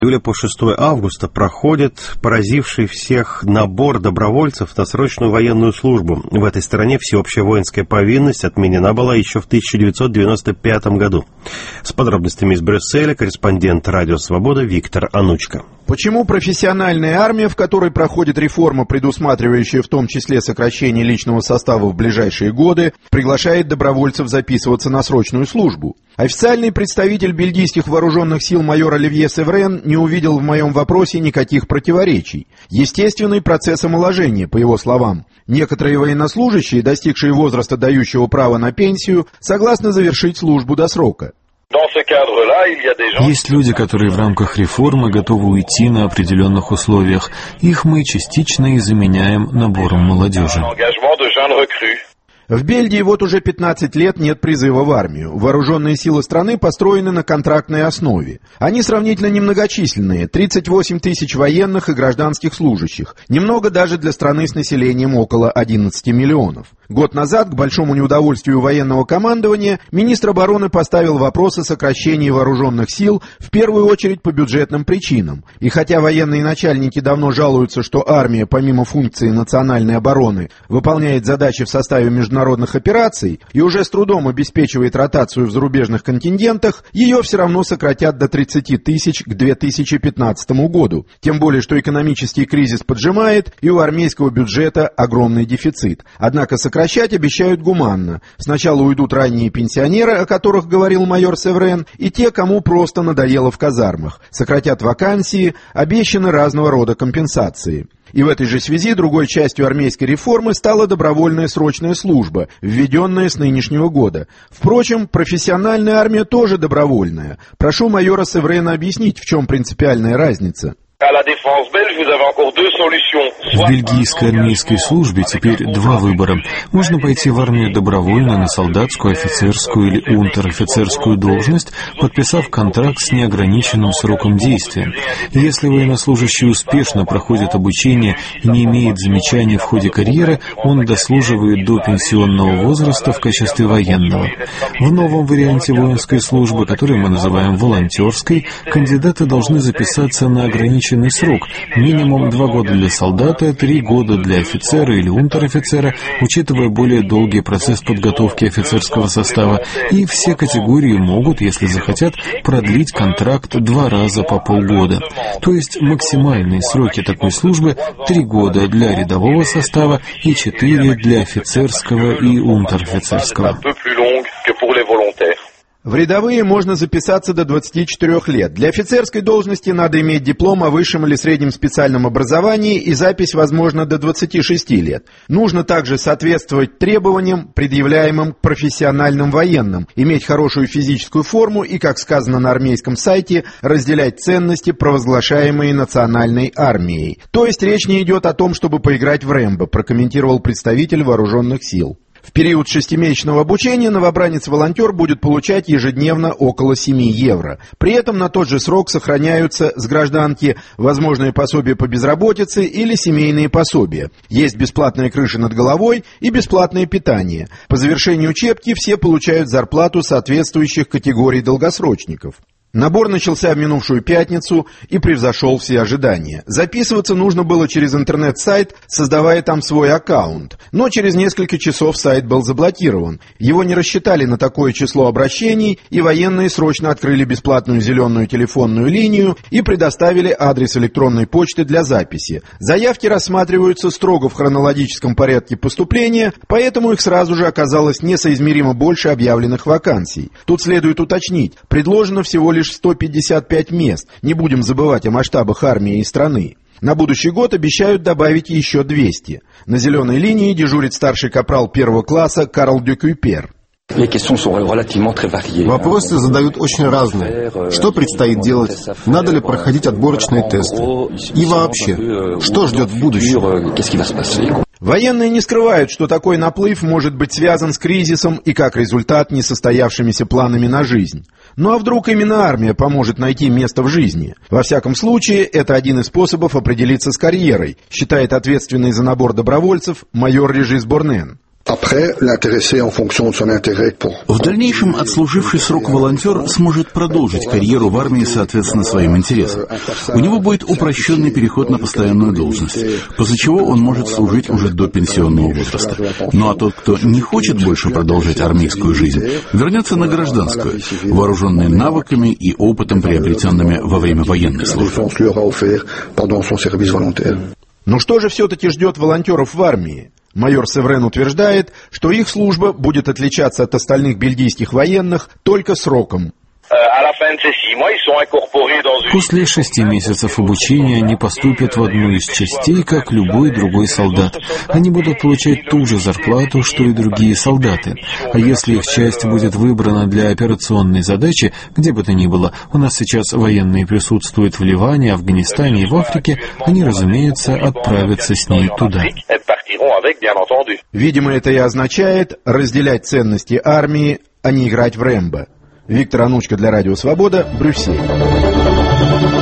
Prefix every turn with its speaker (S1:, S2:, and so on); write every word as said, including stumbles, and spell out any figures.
S1: июля по шестое августа проходит поразивший всех набор добровольцев на срочную военную службу. В этой стране всеобщая воинская повинность отменена была еще в тысяча девятьсот девяносто пятом году. С подробностями из Брюсселя корреспондент «Радио Свобода» Виктор Анучко.
S2: Почему профессиональная армия, в которой проходит реформа, предусматривающая в том числе сокращение личного состава в ближайшие годы, приглашает добровольцев записываться на срочную службу? Официальный представитель бельгийских вооруженных сил майор Оливье Севрен не увидел в моем вопросе никаких противоречий. Естественный процесс омоложения, по его словам. Некоторые военнослужащие, достигшие возраста, дающего право на пенсию, согласны завершить службу до срока.
S3: Есть люди, которые в рамках реформы готовы уйти на определенных условиях. Их мы частично и заменяем набором молодежи.
S2: В Бельгии вот уже пятнадцать лет нет призыва в армию. Вооруженные силы страны построены на контрактной основе. Они сравнительно немногочисленные – тридцать восемь тысяч военных и гражданских служащих. Немного даже для страны с населением около одиннадцати миллионов. Год назад, к большому неудовольствию военного командования, министр обороны поставил вопрос о сокращении вооруженных сил, в первую очередь по бюджетным причинам. И хотя военные начальники давно жалуются, что армия, помимо функции национальной обороны, выполняет задачи в составе международных операций и уже с трудом обеспечивает ротацию в зарубежных контингентах, ее все равно сократят до тридцати тысяч к две тысячи пятнадцатому году. Тем более, что экономический кризис поджимает, и у армейского бюджета огромный дефицит. Однако сокращение Сокращать обещают гуманно. Сначала уйдут ранние пенсионеры, о которых говорил майор Севрен, и те, кому просто надоело в казармах. Сократят вакансии, обещаны разного рода компенсации. И в этой же связи другой частью армейской реформы стала добровольная срочная служба, введенная с нынешнего года. Впрочем, профессиональная армия тоже добровольная. Прошу майора Севрена объяснить, в чем принципиальная разница.
S3: В бельгийской армейской службе теперь два выбора. Можно пойти в армию добровольно на солдатскую, офицерскую или унтер-офицерскую должность, подписав контракт с неограниченным сроком действия. Если военнослужащий успешно проходит обучение и не имеет замечаний в ходе карьеры, он дослуживает до пенсионного возраста в качестве военного. В новом варианте воинской службы, который мы называем волонтерской, кандидаты должны записаться на ограниченный срок, минимум два года для солдата, три года для офицера или унтер-офицера, учитывая более долгий процесс подготовки офицерского состава, и все категории могут, если захотят, продлить контракт два раза по полгода. То есть максимальные сроки такой службы – три года для рядового состава и четыре для офицерского и унтер-офицерского.
S2: В рядовые можно записаться до двадцати четырёх лет. Для офицерской должности надо иметь диплом о высшем или среднем специальном образовании, и запись возможна до двадцати шести лет. Нужно также соответствовать требованиям, предъявляемым к профессиональным военным, иметь хорошую физическую форму и, как сказано на армейском сайте, разделять ценности, провозглашаемые национальной армией. То есть речь не идет о том, чтобы поиграть в Рэмбо, прокомментировал представитель вооруженных сил. В период шестимесячного обучения новобранец-волонтер будет получать ежедневно около семи евро. При этом на тот же срок сохраняются с гражданки возможные пособия по безработице или семейные пособия. Есть бесплатная крыша над головой и бесплатное питание. По завершении учебки все получают зарплату соответствующих категорий долгосрочников. Набор начался в минувшую пятницу и превзошел все ожидания. Записываться нужно было через интернет-сайт, создавая там свой аккаунт. Но через несколько часов сайт был заблокирован. Его не рассчитали на такое число обращений, и военные срочно открыли бесплатную зеленую телефонную линию и предоставили адрес электронной почты для записи. Заявки рассматриваются строго в хронологическом порядке поступления, поэтому их сразу же оказалось несоизмеримо больше объявленных вакансий. Тут следует уточнить, предложено всего лишь сто пятьдесят пять мест. Не будем забывать о масштабах армии и страны. На будущий год обещают добавить еще двести. На зеленой линии дежурит старший капрал первого класса Карл Дюкюпер.
S4: Вопросы задают очень разные. Что предстоит делать? Надо ли проходить отборочные тесты? И вообще, что ждет в будущем?
S2: Военные не скрывают, что такой наплыв может быть связан с кризисом и, как результат, несостоявшимися планами на жизнь. Ну а вдруг именно армия поможет найти место в жизни? Во всяком случае, это один из способов определиться с карьерой, считает ответственный за набор добровольцев майор Режис Борнен.
S5: В дальнейшем отслуживший срок волонтер сможет продолжить карьеру в армии соответственно своим интересам. У него будет упрощенный переход на постоянную должность, после чего он может служить уже до пенсионного возраста. Ну а тот, кто не хочет больше продолжать армейскую жизнь, вернется на гражданскую, вооруженный навыками и опытом, приобретенными во время военной службы.
S2: Но что же все-таки ждет волонтеров в армии? Майор Севрен утверждает, что их служба будет отличаться от остальных бельгийских военных только сроком.
S3: После шести месяцев обучения они поступят в одну из частей, как любой другой солдат. Они будут получать ту же зарплату, что и другие солдаты. А если их часть будет выбрана для операционной задачи, где бы то ни было, у нас сейчас военные присутствуют в Ливане, Афганистане и в Африке, они, разумеется, отправятся с ней туда.
S2: Видимо, это и означает разделять ценности армии, а не играть в Рэмбо. Виктор Анучко для Радио Свобода, Брюссель.